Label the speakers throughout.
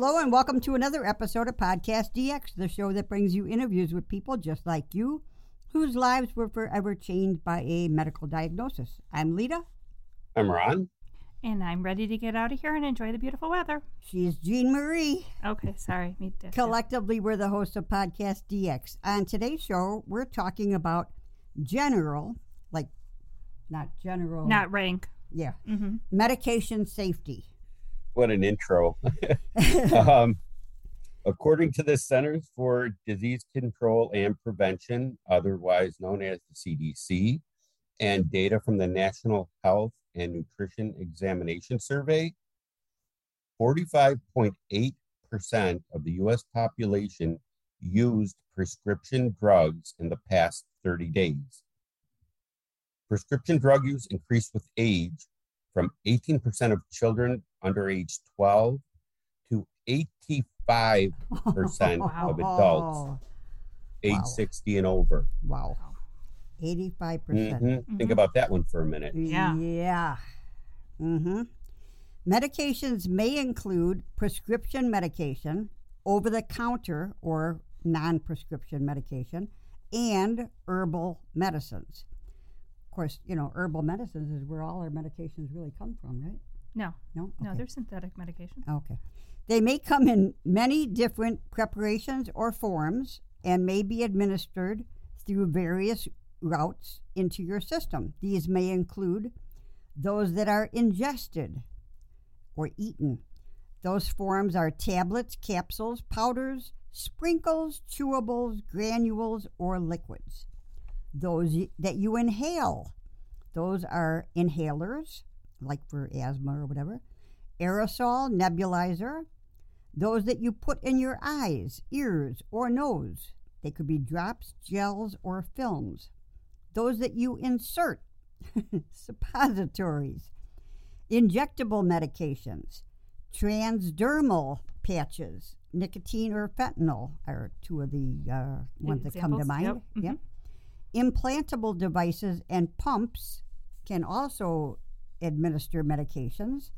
Speaker 1: Hello and welcome to another episode of Podcast DX, the show that brings you interviews with people just like you, whose lives were forever changed by a medical diagnosis. I'm Lita.
Speaker 2: I'm Ron.
Speaker 3: And I'm ready to get out of here and enjoy the beautiful weather.
Speaker 1: She's Jean Marie.
Speaker 3: Okay, sorry. Me too.
Speaker 1: Collectively, we're the hosts of Podcast DX. On today's show, we're talking about general, like not general.
Speaker 3: Not rank.
Speaker 1: Yeah. Mm-hmm. Medication safety.
Speaker 2: What an intro. According to the Centers for Disease Control and Prevention, otherwise known as the CDC, and data from the National Health and Nutrition Examination Survey, 45.8% of the U.S. population used prescription drugs in the past 30 days. Prescription drug use increased with age from 18% of children under age 12 to 85% of adults age 60 and over.
Speaker 1: Wow. 85%.
Speaker 2: Mm-hmm. Think about that one for a minute.
Speaker 1: Yeah. Mm-hmm. Medications may include prescription medication, over-the-counter or non-prescription medication, and herbal medicines. Of course, herbal medicines is where all our medications really come from, right?
Speaker 3: No.
Speaker 1: No? Okay.
Speaker 3: No, they're synthetic medication.
Speaker 1: Okay. They may come in many different preparations or forms and may be administered through various routes into your system. These may include those that are ingested or eaten. Those forms are tablets, capsules, powders, sprinkles, chewables, granules, or liquids. Those that you inhale, those are inhalers, like for asthma or whatever, aerosol, nebulizer. Those that you put in your eyes, ears, or nose. They could be drops, gels, or films. Those that you insert, suppositories, injectable medications, transdermal patches, nicotine or fentanyl are two of the ones that come to mind.
Speaker 3: Yep. Mm-hmm.
Speaker 1: Yep. Implantable devices and pumps can also administer medications,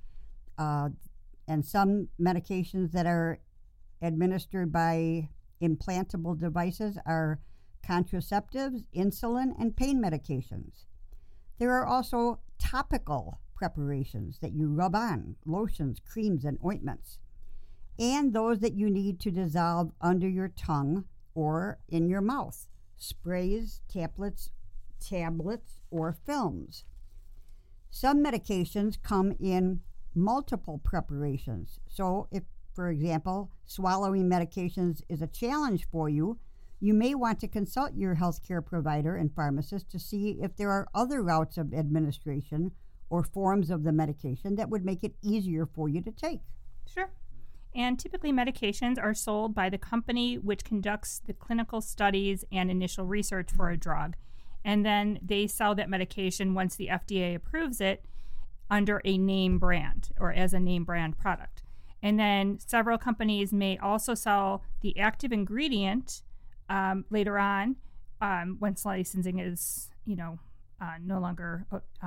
Speaker 1: and some medications that are administered by implantable devices are contraceptives, insulin, and pain medications. There are also topical preparations that you rub on, lotions, creams, and ointments, and those that you need to dissolve under your tongue or in your mouth, sprays, tablets, or films. Some medications come in multiple preparations. So if, for example, swallowing medications is a challenge for you, you may want to consult your healthcare provider and pharmacist to see if there are other routes of administration or forms of the medication that would make it easier for you to take.
Speaker 3: Sure. And typically medications are sold by the company which conducts the clinical studies and initial research for a drug. And then they sell that medication once the FDA approves it under a name brand or as a name brand product. And then several companies may also sell the active ingredient later on once licensing is, no longer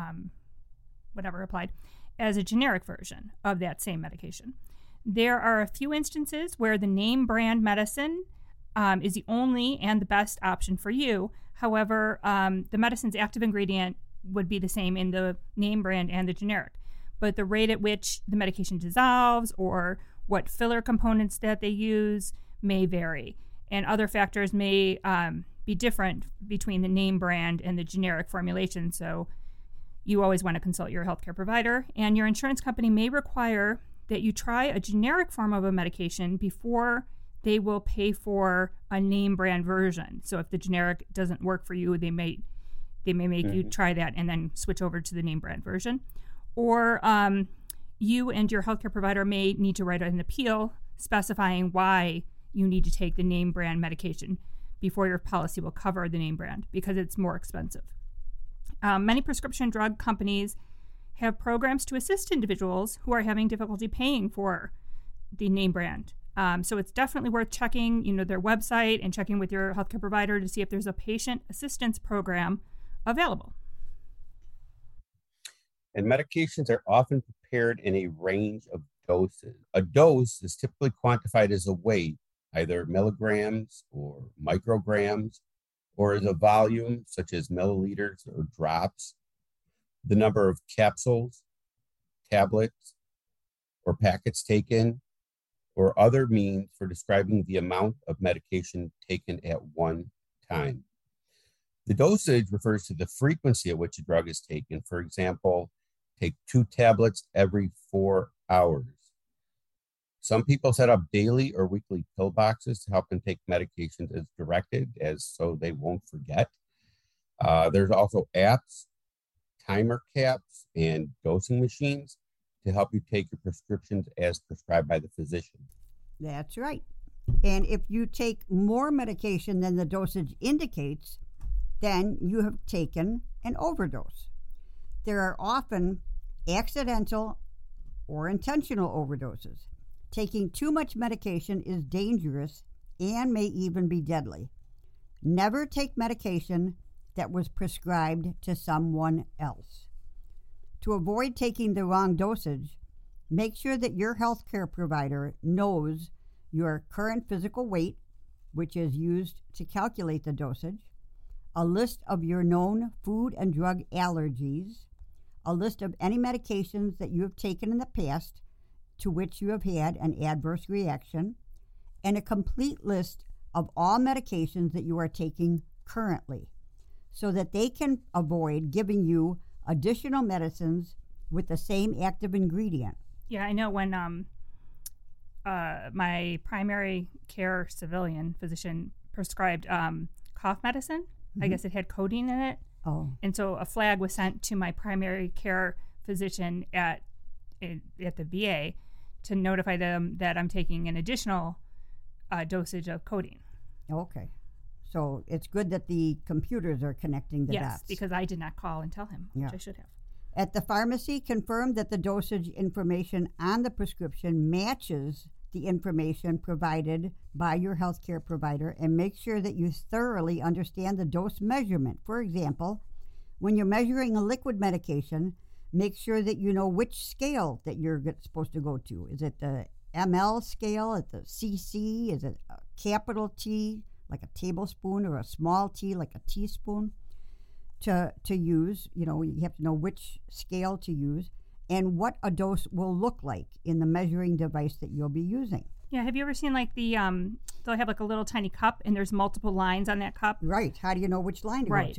Speaker 3: applied, as a generic version of that same medication. There are a few instances where the name brand medicine is the only and the best option for you. However, the medicine's active ingredient would be the same in the name brand and the generic. But the rate at which the medication dissolves or what filler components that they use may vary. And other factors may be different between the name brand and the generic formulation. So you always want to consult your healthcare provider. And your insurance company may require that you try a generic form of a medication before they will pay for a name brand version. So if the generic doesn't work for you, they may make you try that and then switch over to the name brand version. Or you and your healthcare provider may need to write an appeal specifying why you need to take the name brand medication before your policy will cover the name brand because it's more expensive. Many prescription drug companies have programs to assist individuals who are having difficulty paying for the name brand. So it's definitely worth checking, their website and checking with your healthcare provider to see if there's a patient assistance program available.
Speaker 2: And medications are often prepared in a range of doses. A dose is typically quantified as a weight, either milligrams or micrograms, or as a volume, such as milliliters or drops. The number of capsules, tablets, or packets taken, or other means for describing the amount of medication taken at one time. The dosage refers to the frequency at which a drug is taken. For example, take 2 tablets every 4 hours. Some people set up daily or weekly pill boxes to help them take medications as directed, so they won't forget. There's also apps, timer caps, and dosing machines to help you take your prescriptions as prescribed by the physician.
Speaker 1: That's right. And if you take more medication than the dosage indicates, then you have taken an overdose. There are often accidental or intentional overdoses. Taking too much medication is dangerous and may even be deadly. Never take medication that was prescribed to someone else. To avoid taking the wrong dosage, make sure that your healthcare provider knows your current physical weight, which is used to calculate the dosage, a list of your known food and drug allergies, a list of any medications that you have taken in the past to which you have had an adverse reaction, and a complete list of all medications that you are taking currently, so that they can avoid giving you additional medicines with the same active ingredient.
Speaker 3: Yeah, I know when my primary care civilian physician prescribed cough medicine, I guess it had codeine in it.
Speaker 1: Oh.
Speaker 3: And so a flag was sent to my primary care physician at the VA to notify them that I'm taking an additional dosage of codeine.
Speaker 1: Okay. So it's good that the computers are connecting the dots.
Speaker 3: Yes, because I did not call and tell him, which I should have.
Speaker 1: At the pharmacy, confirm that the dosage information on the prescription matches the information provided by your healthcare provider, and make sure that you thoroughly understand the dose measurement. For example, when you're measuring a liquid medication, make sure that you know which scale that you're supposed to go to. Is it the ml scale, at the cc? Is it a capital T, like a tablespoon, or a small t, like a teaspoon? To use, you have to know which scale to use and what a dose will look like in the measuring device that you'll be using.
Speaker 3: Yeah, have you ever seen like they'll have like a little tiny cup and there's multiple lines on that cup?
Speaker 1: Right. How do you know which line to
Speaker 3: go
Speaker 1: to?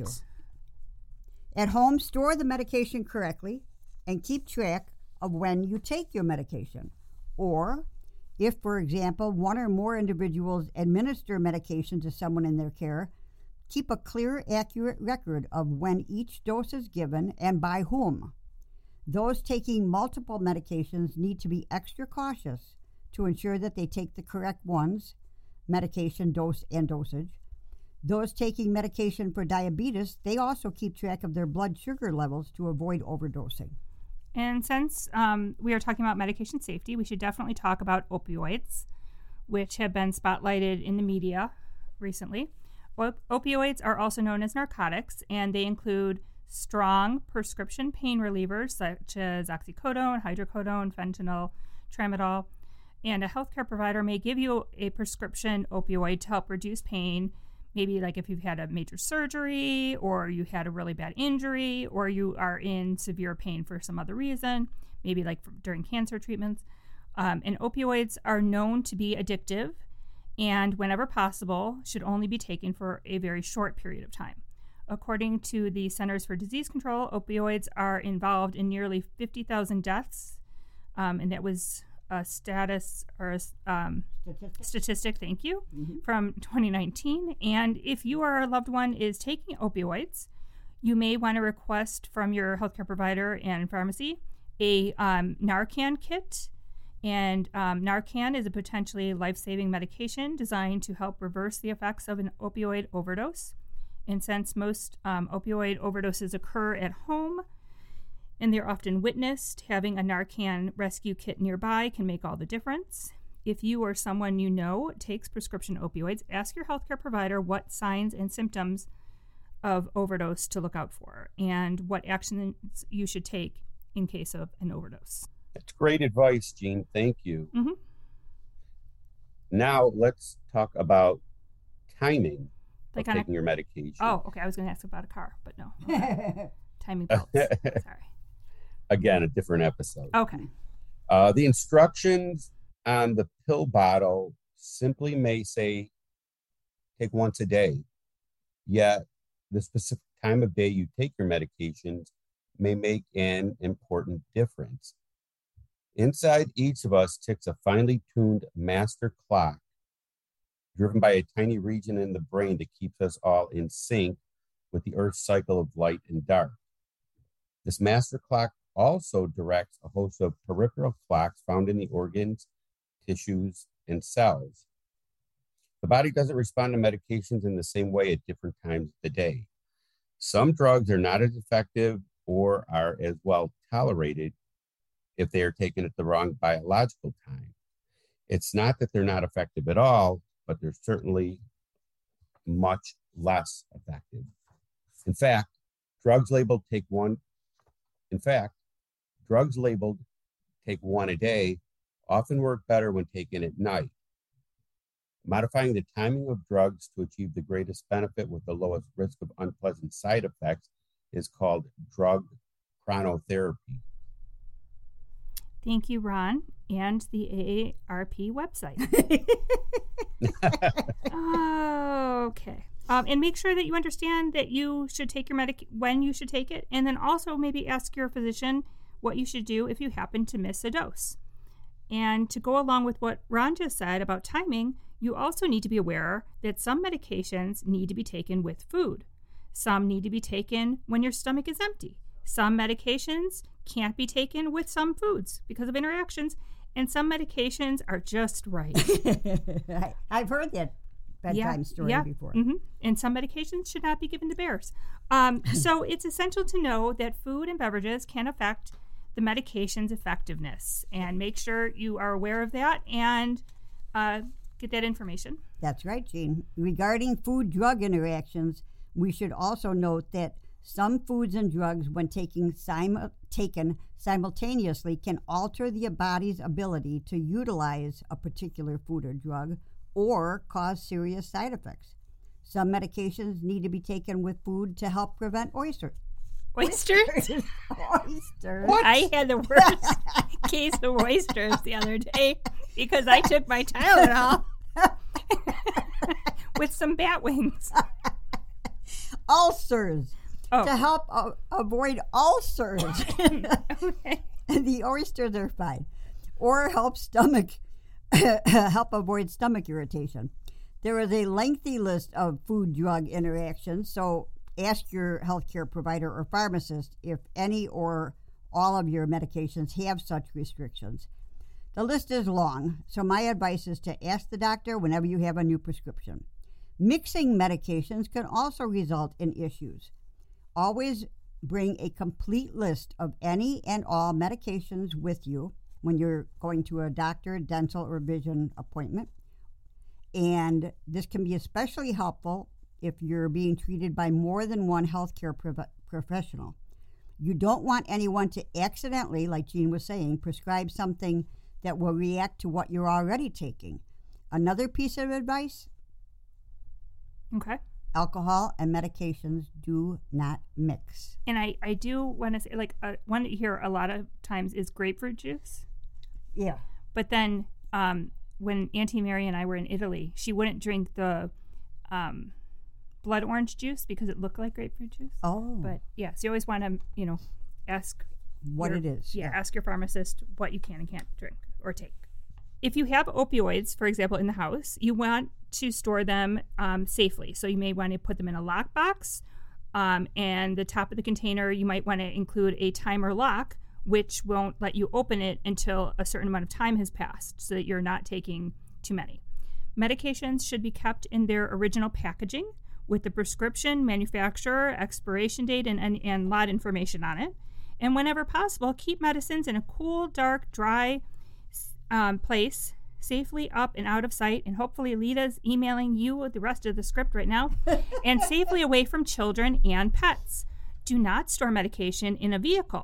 Speaker 1: At home, store the medication correctly and keep track of when you take your medication. Or if, for example, one or more individuals administer medication to someone in their care, keep a clear, accurate record of when each dose is given and by whom. Those taking multiple medications need to be extra cautious to ensure that they take the correct ones, medication, dose, and dosage. Those taking medication for diabetes, they also keep track of their blood sugar levels to avoid overdosing.
Speaker 3: And since we are talking about medication safety, we should definitely talk about opioids, which have been spotlighted in the media recently. Opioids are also known as narcotics, and they include strong prescription pain relievers such as oxycodone, hydrocodone, fentanyl, tramadol. And a healthcare provider may give you a prescription opioid to help reduce pain, maybe like if you've had a major surgery or you had a really bad injury or you are in severe pain for some other reason, maybe like during cancer treatments. And opioids are known to be addictive and whenever possible should only be taken for a very short period of time. According to the Centers for Disease Control, opioids are involved in nearly 50,000 deaths, and that was a statistic, thank you, from 2019. And if your loved one is taking opioids, you may want to request from your healthcare provider and pharmacy a Narcan kit. And Narcan is a potentially life-saving medication designed to help reverse the effects of an opioid overdose. And since most opioid overdoses occur at home and they're often witnessed, having a Narcan rescue kit nearby can make all the difference. If you or someone you know takes prescription opioids, ask your healthcare provider what signs and symptoms of overdose to look out for and what actions you should take in case of an overdose.
Speaker 2: That's great advice, Jean. Thank you.
Speaker 3: Mm-hmm.
Speaker 2: Now let's talk about timing
Speaker 3: Like
Speaker 2: of taking your medication.
Speaker 3: Oh, okay. I was going to ask about a car, but no. Okay. Timing belts. Sorry.
Speaker 2: Again, a different episode.
Speaker 3: Okay.
Speaker 2: The instructions on the pill bottle simply may say take once a day, yet the specific time of day you take your medications may make an important difference. Inside each of us ticks a finely tuned master clock driven by a tiny region in the brain that keeps us all in sync with the Earth's cycle of light and dark. This master clock also directs a host of peripheral clocks found in the organs, tissues, and cells. The body doesn't respond to medications in the same way at different times of the day. Some drugs are not as effective or are as well tolerated if they are taken at the wrong biological time. It's not that they're not effective at all, but they're certainly much less effective. In fact, drugs labeled take one a day often work better when taken at night. Modifying the timing of drugs to achieve the greatest benefit with the lowest risk of unpleasant side effects is called drug chronotherapy.
Speaker 3: Thank you, Ron, and the AARP website. Okay. And make sure that you understand that you should take your when you should take it, and then also maybe ask your physician what you should do if you happen to miss a dose. And to go along with what Ron just said about timing, you also need to be aware that some medications need to be taken with food. Some need to be taken when your stomach is empty. Some medications can't be taken with some foods because of interactions, and some medications are just right.
Speaker 1: I've heard that bedtime story before.
Speaker 3: Mm-hmm. And some medications should not be given to bears. So it's essential to know that food and beverages can affect the medication's effectiveness, and make sure you are aware of that and get that information.
Speaker 1: That's right, Jean. Regarding food-drug interactions, we should also note that some foods and drugs, when taken simultaneously, can alter the body's ability to utilize a particular food or drug or cause serious side effects. Some medications need to be taken with food to help prevent oysters.
Speaker 3: Oysters?
Speaker 1: What?
Speaker 3: I had the worst case of oysters the other day because I took my Tylenol with some bat wings.
Speaker 1: Ulcers.
Speaker 3: Oh.
Speaker 1: To help avoid ulcers.
Speaker 3: Okay.
Speaker 1: The oysters are fine. Or help avoid stomach irritation. There is a lengthy list of food-drug interactions, so ask your healthcare provider or pharmacist if any or all of your medications have such restrictions. The list is long, so my advice is to ask the doctor whenever you have a new prescription. Mixing medications can also result in issues. Always bring a complete list of any and all medications with you when you're going to a doctor, dental, or vision appointment. And this can be especially helpful if you're being treated by more than one healthcare professional. You don't want anyone to accidentally, like Jean was saying, prescribe something that will react to what you're already taking. Another piece of advice:
Speaker 3: okay.
Speaker 1: Alcohol and medications do not mix.
Speaker 3: And I do want to say, one that you hear a lot of times is grapefruit juice.
Speaker 1: Yeah.
Speaker 3: But then when Auntie Mary and I were in Italy, she wouldn't drink the blood orange juice because it looked like grapefruit juice.
Speaker 1: Oh.
Speaker 3: But yeah, so you always want to, ask
Speaker 1: what it is.
Speaker 3: Yeah, ask your pharmacist what you can and can't drink or take. If you have opioids, for example, in the house, you want to store them safely. So you may want to put them in a lockbox, and the top of the container, you might want to include a timer lock, which won't let you open it until a certain amount of time has passed so that you're not taking too many. Medications should be kept in their original packaging with the prescription, manufacturer, expiration date, and lot information on it. And whenever possible, keep medicines in a cool, dark, dry place, safely up and out of sight. And hopefully Lita's emailing you with the rest of the script right now. And safely away from children and pets. Do not store medication in a vehicle.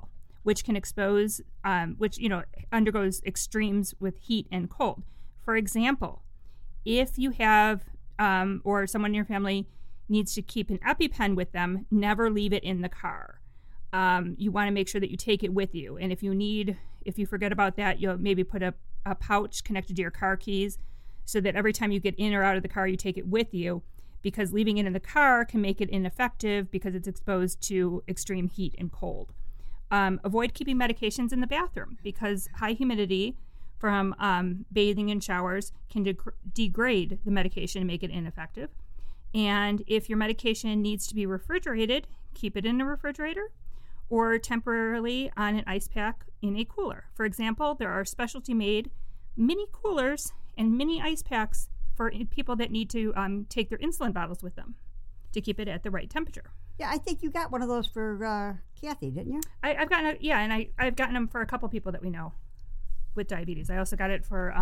Speaker 3: which can expose, which, undergoes extremes with heat and cold. For example, if you have, or someone in your family needs to keep an EpiPen with them, never leave it in the car. You want to make sure that you take it with you. And if you forget about that, you'll maybe put a pouch connected to your car keys so that every time you get in or out of the car, you take it with you, because leaving it in the car can make it ineffective because it's exposed to extreme heat and cold. Avoid keeping medications in the bathroom because high humidity from bathing in showers can degrade the medication and make it ineffective. And if your medication needs to be refrigerated, keep it in a refrigerator or temporarily on an ice pack in a cooler. For example, there are specialty-made mini coolers and mini ice packs for people that need to take their insulin bottles with them to keep it at the right temperature.
Speaker 1: Yeah, I think you got one of those for Kathy, didn't you?
Speaker 3: I've gotten I've gotten them for a couple people that we know with diabetes. I also got it for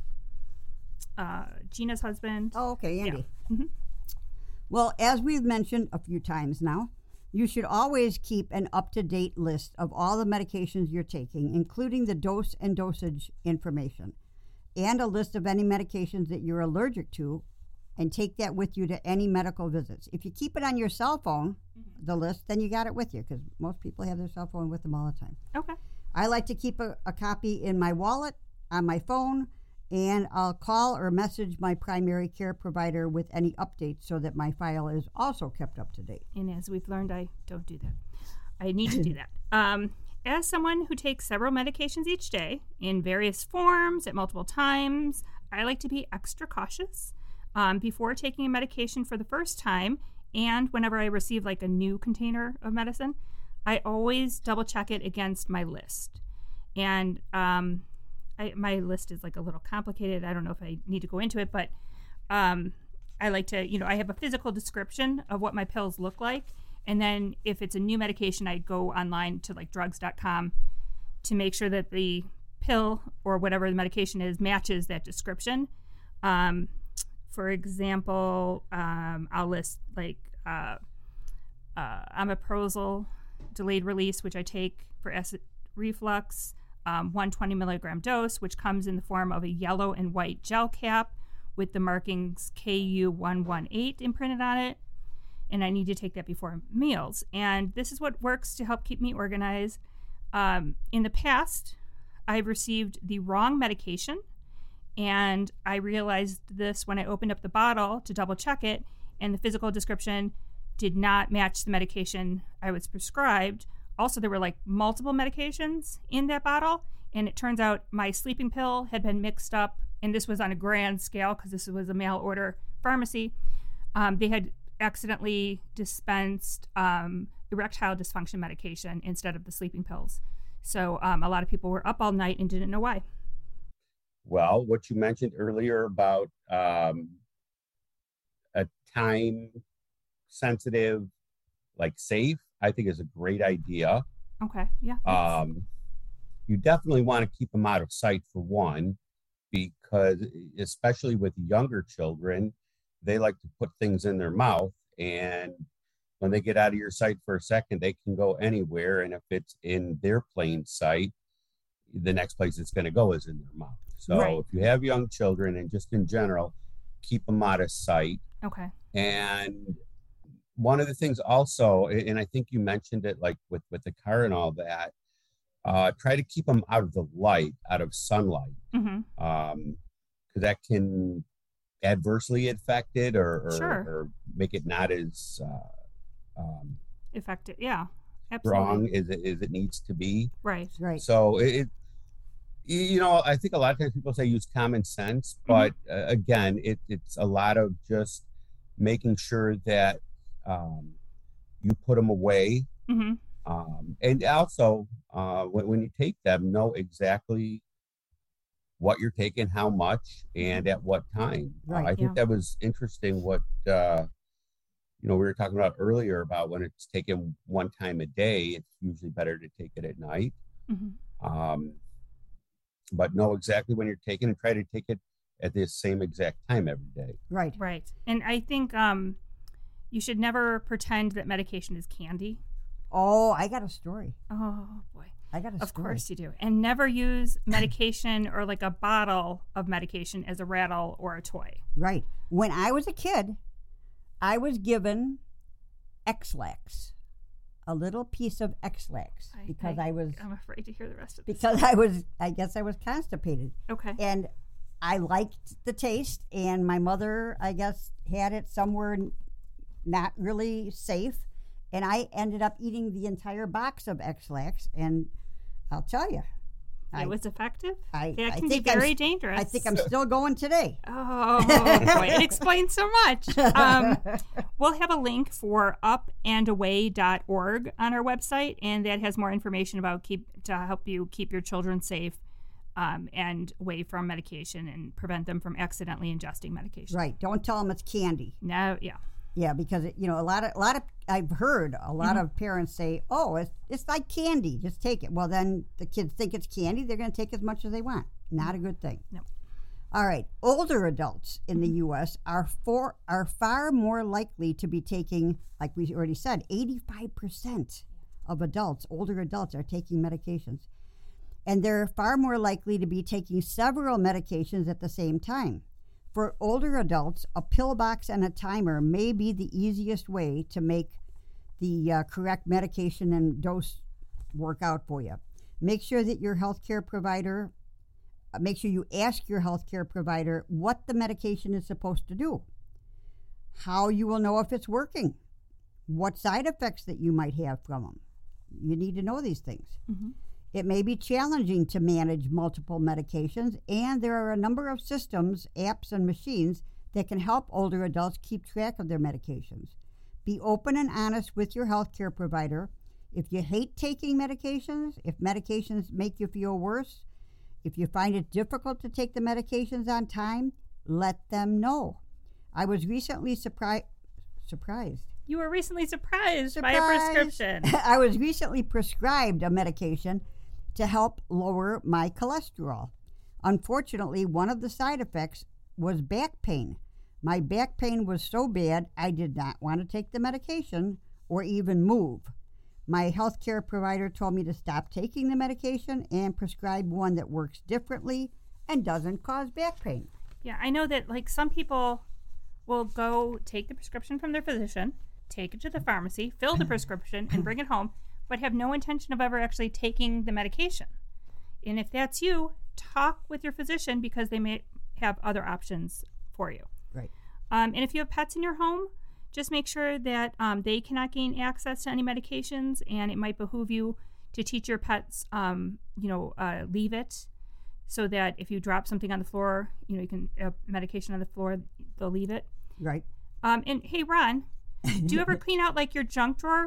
Speaker 3: Gina's husband.
Speaker 1: Oh, okay, Andy.
Speaker 3: Yeah. Mm-hmm.
Speaker 1: Well, as we've mentioned a few times now, you should always keep an up-to-date list of all the medications you're taking, including the dose and dosage information, and a list of any medications that you're allergic to, and take that with you to any medical visits. If you keep it on your cell phone, the list, then you got it with you, because most people have their cell phone with them all the time.
Speaker 3: Okay.
Speaker 1: I like to keep a copy in my wallet, on my phone, and I'll call or message my primary care provider with any updates so that my file is also kept up to date.
Speaker 3: And as we've learned, I don't do that. I need to do that. As someone who takes several medications each day in various forms at multiple times, I like to be extra cautious before taking a medication for the first time, and whenever I receive like a new container of medicine, I always double check it against my list. And my list is like a little complicated. I don't know if I need to go into it, but I like to, I have a physical description of what my pills look like. And then if it's a new medication, I go online to like drugs.com to make sure that the pill or whatever the medication is matches that description. For example, I'll list like omeprazole delayed release, which I take for acid reflux, 120 milligram dose, which comes in the form of a yellow and white gel cap with the markings KU118 imprinted on it. And I need to take that before meals. And this is what works to help keep me organized. In the past, I've received the wrong medication, and I realized this when I opened up the bottle to double check it, and the physical description did not match the medication I was prescribed. Also, there were like multiple medications in that bottle, and it turns out my sleeping pill had been mixed up, and this was on a grand scale because this was a mail order pharmacy. They had accidentally dispensed erectile dysfunction medication instead of the sleeping pills. So a lot of people were up all night and didn't know why.
Speaker 2: Well, what you mentioned earlier about a time sensitive, like safe, I think is a great idea.
Speaker 3: Okay, yeah.
Speaker 2: You definitely want to keep them out of sight for one, because especially with younger children, they like to put things in their mouth, and when they get out of your sight for a second, they can go anywhere. And if it's in their plain sight, the next place it's going to go is in their mouth. So
Speaker 3: Right.
Speaker 2: If you have young children, and just in general, keep them out of sight.
Speaker 3: Okay.
Speaker 2: And one of the things also, and I think you mentioned it, like with the car and all that, try to keep them out of the light, out of sunlight,
Speaker 3: Mm-hmm.
Speaker 2: because that can adversely affect it or
Speaker 3: Sure.
Speaker 2: make it not as
Speaker 3: Effective. Yeah,
Speaker 2: strong
Speaker 3: absolutely.
Speaker 2: as it needs to be.
Speaker 3: Right.
Speaker 1: Right.
Speaker 2: So I think a lot of times people say use common sense, but again, it's a lot of just making sure that you put them away.
Speaker 3: Mm-hmm.
Speaker 2: And also, when you take them, know exactly what you're taking, how much, and at what time.
Speaker 1: Right,
Speaker 2: I think
Speaker 3: yeah.
Speaker 2: that was interesting what, we were talking about earlier about when it's taken one time a day, it's usually better to take it at night.
Speaker 3: Mm-hmm.
Speaker 2: But know exactly when you're taking, and try to take it at the same exact time every day.
Speaker 1: Right.
Speaker 3: Right. And I think you should never pretend that medication is candy.
Speaker 1: Oh, I got a story.
Speaker 3: Oh boy.
Speaker 1: I got a
Speaker 3: Of
Speaker 1: story.
Speaker 3: course you do. And never use medication or like a bottle of medication as a rattle or a toy.
Speaker 1: Right. When I was a kid, I was given X-Lax, a little piece of X-Lax, because
Speaker 3: I'm afraid to hear the rest of this.
Speaker 1: because I guess I was constipated.
Speaker 3: Okay.
Speaker 1: And I liked the taste, and my mother, I guess, had it somewhere not really safe, and I ended up eating the entire box of X-Lax, and I'll tell you,
Speaker 3: It was effective?
Speaker 1: That
Speaker 3: can be very dangerous.
Speaker 1: I think I'm still going today.
Speaker 3: Oh, boy. It explains so much. We'll have a link for upandaway.org on our website, and that has more information about to help you keep your children safe and away from medication and prevent them from accidentally ingesting medication.
Speaker 1: Right. Don't tell them it's candy.
Speaker 3: No, yeah.
Speaker 1: Yeah, because a lot of I've heard a lot of parents say, "Oh, it's like candy. Just take it." Well, then the kids think it's candy. They're going to take as much as they want. Not a good thing.
Speaker 3: No.
Speaker 1: All right. Older adults in the U.S. are far more likely to be taking, like we already said, 85% of older adults are taking medications. And they're far more likely to be taking several medications at the same time. For older adults, a pill box and a timer may be the easiest way to make the correct medication and dose work out for you. Make sure that your healthcare provider, make sure you ask your healthcare provider what the medication is supposed to do, how you will know if it's working, what side effects that you might have from them. You need to know these things.
Speaker 3: Mm-hmm.
Speaker 1: It may be challenging to manage multiple medications, and there are a number of systems, apps, and machines that can help older adults keep track of their medications. Be open and honest with your healthcare provider. If you hate taking medications, if medications make you feel worse, if you find it difficult to take the medications on time, let them know. I was recently surprised.
Speaker 3: You were recently surprised by a prescription.
Speaker 1: I was recently prescribed a medication to help lower my cholesterol. Unfortunately, one of the side effects was back pain. My back pain was so bad, I did not want to take the medication or even move. My healthcare provider told me to stop taking the medication and prescribe one that works differently and doesn't cause back pain.
Speaker 3: Yeah, I know that like some people will go take the prescription from their physician, take it to the pharmacy, fill the prescription, and bring it home, but have no intention of ever actually taking the medication. And if that's you, talk with your physician because they may have other options for you.
Speaker 1: Right.
Speaker 3: And if you have pets in your home, just make sure that they cannot gain access to any medications, and it might behoove you to teach your pets, leave it, so that if you drop something on the floor, you can medication on the floor, they'll leave it.
Speaker 1: Right.
Speaker 3: And hey, Ron, do you ever clean out like your junk drawer?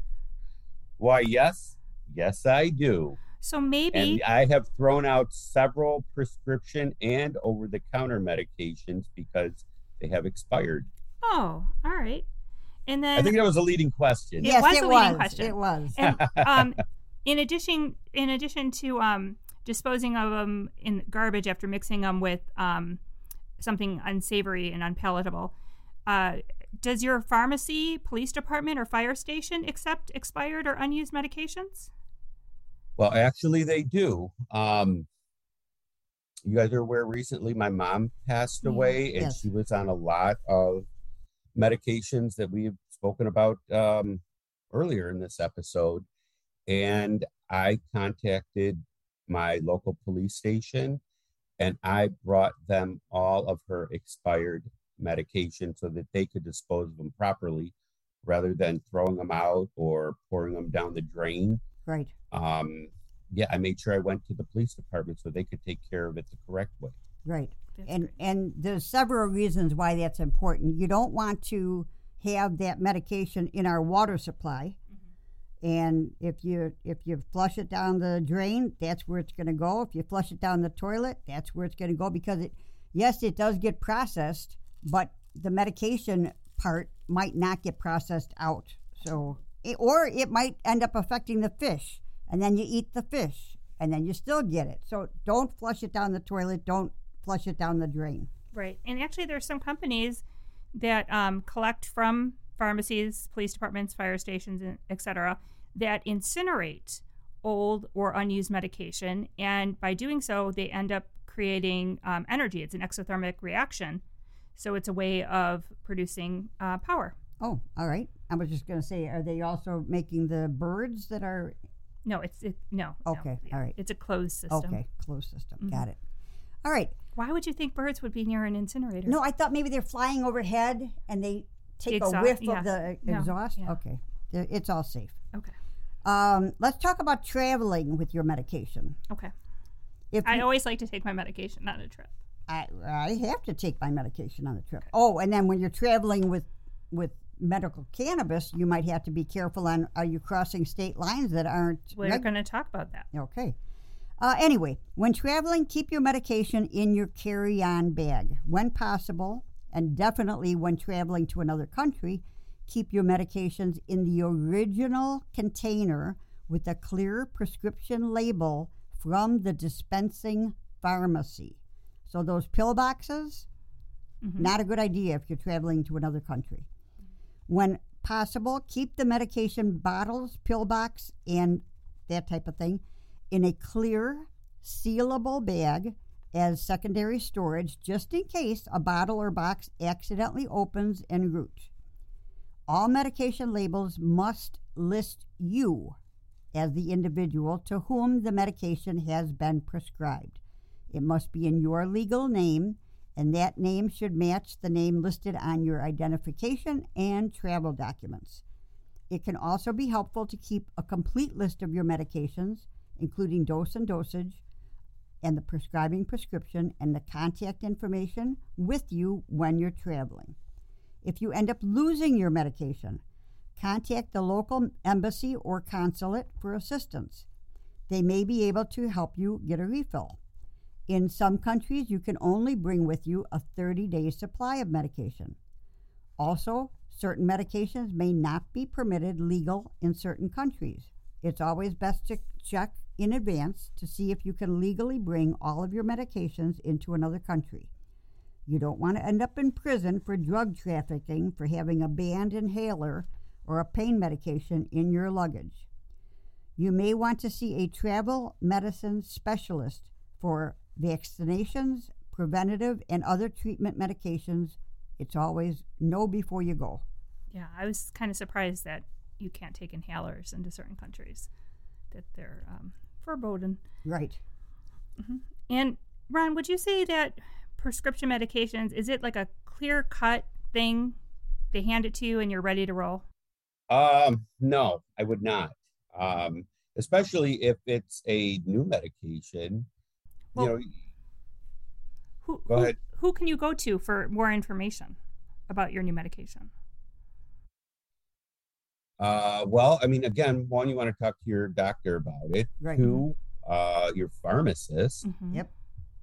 Speaker 2: Why, yes, I do.
Speaker 3: So maybe.
Speaker 2: And I have thrown out several prescription and over-the-counter medications because they have expired.
Speaker 3: Oh, all right. And then
Speaker 2: I think that was a leading question.
Speaker 3: It was a leading question.
Speaker 1: It was.
Speaker 3: And in addition to disposing of them in garbage after mixing them with something unsavory and unpalatable, does your pharmacy, police department, or fire station accept expired or unused medications?
Speaker 2: Well, actually, they do. You guys are aware recently my mom passed away, and
Speaker 1: yes.
Speaker 2: she was on a lot of medications that we've spoken about earlier in this episode. And I contacted my local police station, and I brought them all of her expired medication so that they could dispose of them properly rather than throwing them out or pouring them down the drain.
Speaker 1: Right.
Speaker 2: I made sure I went to the police department so they could take care of it the correct way.
Speaker 1: Right.
Speaker 3: That's great.
Speaker 1: And there's several reasons why that's important. You don't want to have that medication in our water supply. Mm-hmm. And if you flush it down the drain, that's where it's going to go. If you flush it down the toilet, that's where it's going to go, because it does get processed, but the medication part might not get processed out. So, or it might end up affecting the fish, and then you eat the fish, and then you still get it. So don't flush it down the toilet. Don't flush it down the drain.
Speaker 3: Right. And actually, there's some companies that collect from pharmacies, police departments, fire stations, etc., that incinerate old or unused medication, and by doing so, they end up creating energy. It's an exothermic reaction, so it's a way of producing power.
Speaker 1: Oh, all right. I was just going to say, are they also making the birds that are?
Speaker 3: No, no.
Speaker 1: Okay,
Speaker 3: no,
Speaker 1: all right.
Speaker 3: It's a closed system.
Speaker 1: Okay, closed system. Got it. All right.
Speaker 3: Why would you think birds would be near an incinerator?
Speaker 1: No, I thought maybe they're flying overhead and they take a whiff of the exhaust.
Speaker 3: Yeah.
Speaker 1: Okay, it's all safe.
Speaker 3: Okay.
Speaker 1: Let's talk about traveling with your medication.
Speaker 3: Okay.
Speaker 1: I
Speaker 3: always like to take my medication on a trip.
Speaker 1: I have to take my medication on the trip. Oh, and then when you're traveling with medical cannabis, you might have to be careful on, are you crossing state lines that aren't...
Speaker 3: We're going to talk about that.
Speaker 1: Okay. Anyway, when traveling, keep your medication in your carry-on bag. When possible, and definitely when traveling to another country, keep your medications in the original container with a clear prescription label from the dispensing pharmacy. So those pill boxes, not a good idea if you're traveling to another country. When possible, keep the medication bottles, pill box, and that type of thing in a clear, sealable bag as secondary storage, just in case a bottle or box accidentally opens en route. All medication labels must list you as the individual to whom the medication has been prescribed. It must be in your legal name, and that name should match the name listed on your identification and travel documents. It can also be helpful to keep a complete list of your medications, including dose and dosage, and the prescribing prescription and the contact information with you when you're traveling. If you end up losing your medication, contact the local embassy or consulate for assistance. They may be able to help you get a refill. In some countries, you can only bring with you a 30-day supply of medication. Also, certain medications may not be permitted legal in certain countries. It's always best to check in advance to see if you can legally bring all of your medications into another country. You don't want to end up in prison for drug trafficking for having a banned inhaler or a pain medication in your luggage. You may want to see a travel medicine specialist for vaccinations, preventative, and other treatment medications. It's always know before you go.
Speaker 3: Yeah, I was kind of surprised that you can't take inhalers into certain countries, that they're verboten.
Speaker 1: Right.
Speaker 3: And Ron, would you say that prescription medications, is it like a clear-cut thing? They hand it to you and you're ready to roll?
Speaker 2: No, I would not. Especially if it's a new medication.
Speaker 3: Well,
Speaker 2: go ahead.
Speaker 3: Who can you go to for more information about your new medication?
Speaker 2: Well, I mean, again, one, you want to talk to your doctor about it.
Speaker 1: Right.
Speaker 2: Two, your pharmacist.
Speaker 1: Yep.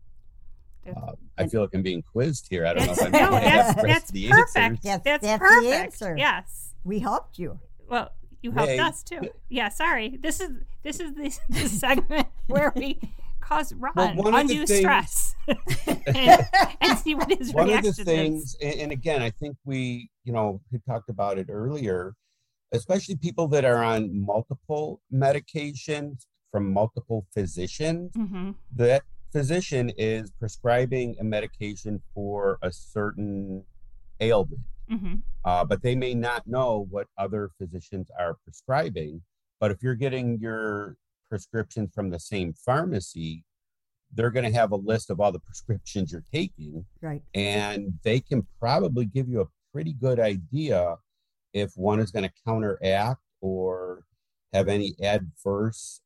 Speaker 2: I feel like I'm being quizzed here. I don't know if I'm
Speaker 3: that's
Speaker 2: the
Speaker 3: perfect.
Speaker 2: answers.
Speaker 3: That's
Speaker 1: the
Speaker 3: perfect.
Speaker 1: answer.
Speaker 3: Yes.
Speaker 1: We helped you.
Speaker 3: Well, you helped us too. Yeah, sorry. This is the segment where we cause Ron undue stress and see what his
Speaker 2: one
Speaker 3: reaction
Speaker 2: of the things, and again, I think we, had talked about it earlier, especially people that are on multiple medications from multiple physicians, that physician is prescribing a medication for a certain ailment. But they may not know what other physicians are prescribing. But if you're getting your prescriptions from the same pharmacy, they're going to have a list of all the prescriptions you're taking.
Speaker 1: Right.
Speaker 2: And they can probably give you a pretty good idea if one is going to counteract or have any adverse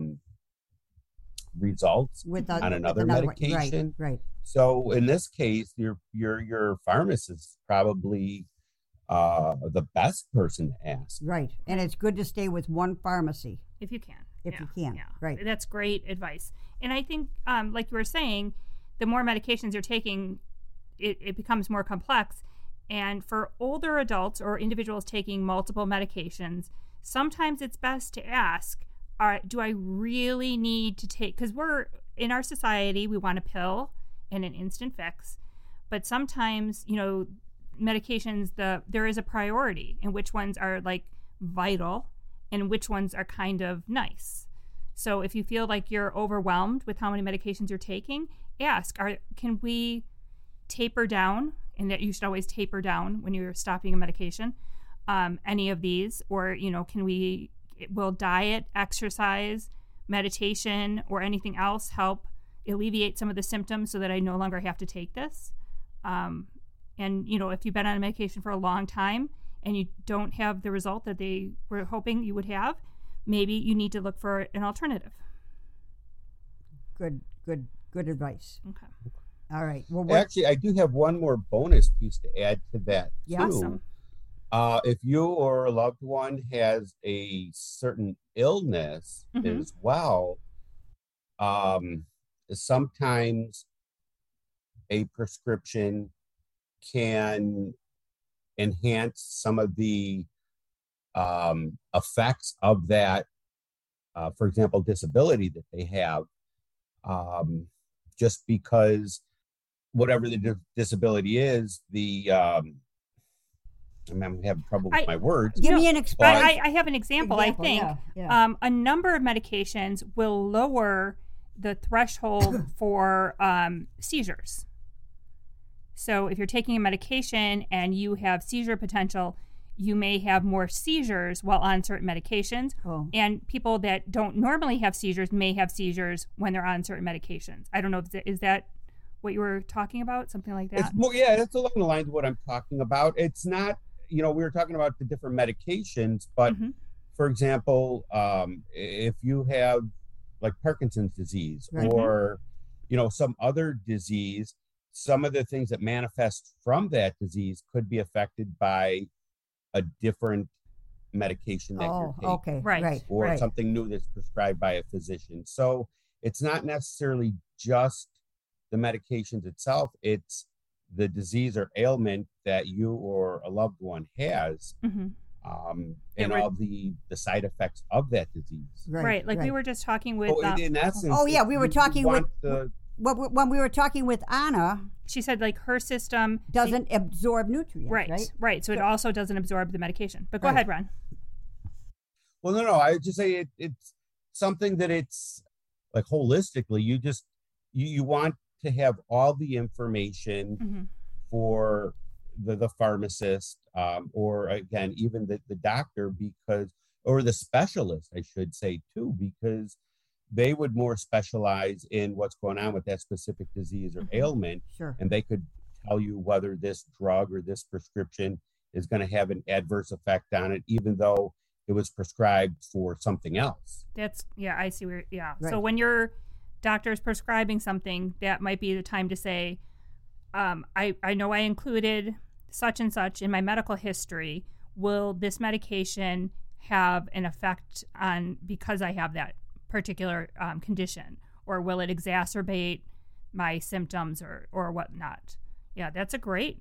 Speaker 2: results on another medication.
Speaker 1: Right.
Speaker 2: So in this case, your pharmacist is probably the best person to ask.
Speaker 1: Right. And it's good to stay with one pharmacy.
Speaker 3: If you can.
Speaker 1: You can.
Speaker 3: Yeah.
Speaker 1: Right.
Speaker 3: That's great advice. And I think, like you were saying, the more medications you're taking, it becomes more complex. And for older adults or individuals taking multiple medications, sometimes it's best to ask, do I really need to take, because we're in our society, we want a pill and an instant fix, but sometimes, medications, there is a priority in which ones are like vital and which ones are kind of nice. So if you feel like you're overwhelmed with how many medications you're taking, ask, can we taper down? And that you should always taper down when you're stopping a medication, any of these, or, will diet, exercise, meditation, or anything else help alleviate some of the symptoms so that I no longer have to take this? And, if you've been on a medication for a long time and you don't have the result that they were hoping you would have, maybe you need to look for an alternative.
Speaker 1: Good advice.
Speaker 3: Okay.
Speaker 1: All right. Well,
Speaker 2: actually, I do have one more bonus piece to add to that,
Speaker 1: Yeah.
Speaker 2: too. If you or a loved one has a certain illness as well, sometimes a prescription can enhance some of the effects of that, for example, disability that they have, just because whatever the disability is, I'm having trouble with my words.
Speaker 1: Give me an example.
Speaker 3: I have an example. I think a number of medications will lower the threshold for seizures. So if you're taking a medication and you have seizure potential, you may have more seizures while on certain medications.
Speaker 1: Oh.
Speaker 3: And people that don't normally have seizures may have seizures when they're on certain medications. I don't know, is that what you were talking about? Something like that?
Speaker 2: It's more, yeah, that's along the lines of what I'm talking about. It's not, we were talking about the different medications, but for example, if you have like Parkinson's disease or, some other disease, some of the things that manifest from that disease could be affected by a different medication that you're taking.
Speaker 1: Okay. Right.
Speaker 2: Or something new that's prescribed by a physician. So it's not necessarily just the medications itself, it's the disease or ailment that you or a loved one has, and all the side effects of that disease.
Speaker 3: Right. Like we were just talking with...
Speaker 2: in essence,
Speaker 1: we were talking with... when we were talking with Anna...
Speaker 3: She said like her system...
Speaker 1: doesn't absorb nutrients,
Speaker 3: right? So it also doesn't absorb the medication. But go ahead, Ron.
Speaker 2: Well, no, I would just say it's something that it's like holistically, you want to have all the information for the pharmacist, or again, even the doctor, or the specialist, I should say too, because they would more specialize in what's going on with that specific disease or ailment.
Speaker 1: Sure.
Speaker 2: And they could tell you whether this drug or this prescription is going to have an adverse effect on it, even though it was prescribed for something else.
Speaker 3: I see where,
Speaker 1: Right.
Speaker 3: So when your doctor is prescribing something, that might be the time to say, I know I included such and such in my medical history. Will this medication have an effect on, because I have that particular condition, or will it exacerbate my symptoms or whatnot? Yeah, that's a great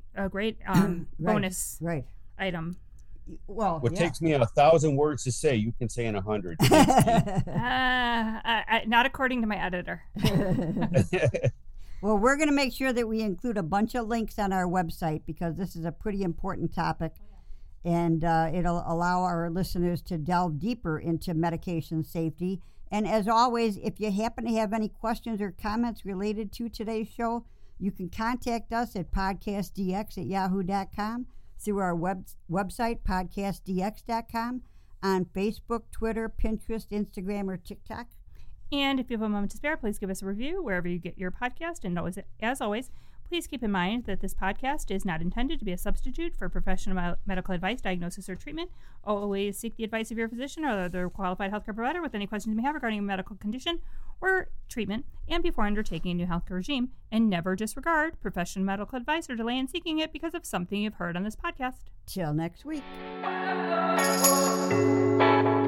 Speaker 3: bonus item.
Speaker 1: Well,
Speaker 2: what takes me 1,000 words to say, you can say in 100.
Speaker 3: Not according to my editor.
Speaker 1: Well, we're going to make sure that we include a bunch of links on our website, because this is a pretty important topic, and it'll allow our listeners to delve deeper into medication safety. And as always, if you happen to have any questions or comments related to today's show, you can contact us at podcastdx@yahoo.com, through our website, podcastdx.com, on Facebook, Twitter, Pinterest, Instagram, or TikTok.
Speaker 3: And if you have a moment to spare, please give us a review wherever you get your podcast. And as always, please keep in mind that this podcast is not intended to be a substitute for professional medical advice, diagnosis, or treatment. Always seek the advice of your physician or other qualified healthcare provider with any questions you may have regarding a medical condition or treatment, and before undertaking a new healthcare regime. And never disregard professional medical advice or delay in seeking it because of something you've heard on this podcast.
Speaker 1: Till next week.